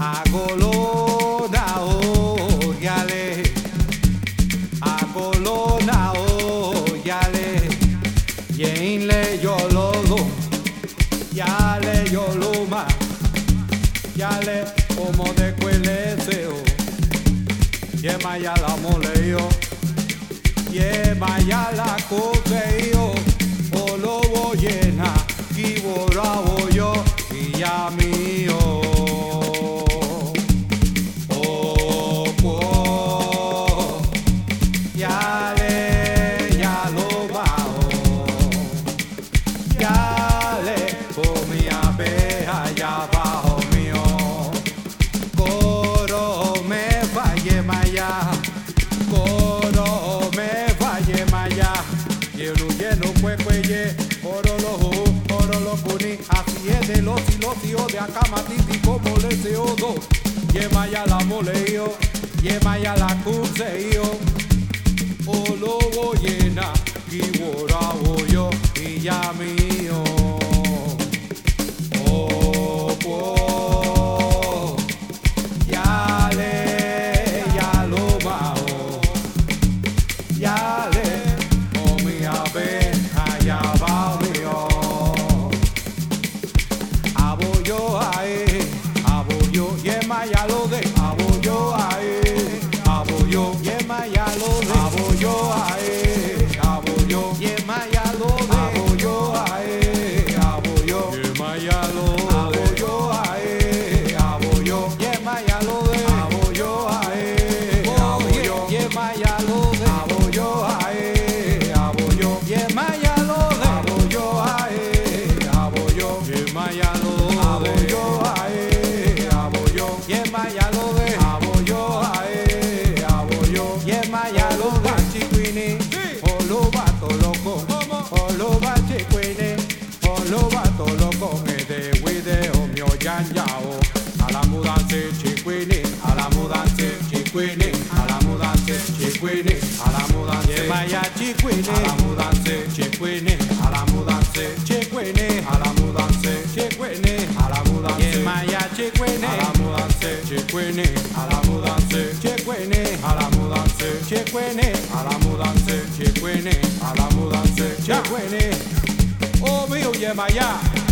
Agolona o yale, agolona o yale, yenle yololo, yale yoluma, yale como de cueleseo, yema ya la moleo, yema ya la coseo, o lobo llena, y borrabo yo, y ya mío. Así es de los hilos de acá matiti como les odo. Yema ya la moleo, yema ya la cuseo. O lobo llena, y borrabo yo, y ya mío. Oh, oh, ya le, ya lo bajo, ya le, oh mi ave, allá va mío. Yema ya lo de aboyo ae, aboyo, yema ya lo de aboyo ae, aboyo, yema ya lo de aboyo ae, aboyo, yema ya lo aboyo ae, aboyo, yema ya lo de aboyo ae, aboyo, yema ya lo de aboyo ae, aboyo, yema ya lo de aboyo ae, aboyo, yema ya lo de aboyo ae. Yema ya lo de aboyo ae, aboyo. Yema ya lo de chiquini, o lo bato loco, o lo va chiquini, o lo bato loco, me de video mio yanyao. A la mudanza chiquini, a la mudanza chiquini, a la mudanza chiquini, a la mudanza. Yema ya chiquini, a la mudanza chiquini, a la mudanza chiquini, a la mudanza chiquini, a la mudanza. Yema ya chiquini, a la mudanza chiquini, a la mudanza chiquini, a la mudanza chiquini, a la mudanza chiquini, a la mudanza chiquini. Oh mio yema ya.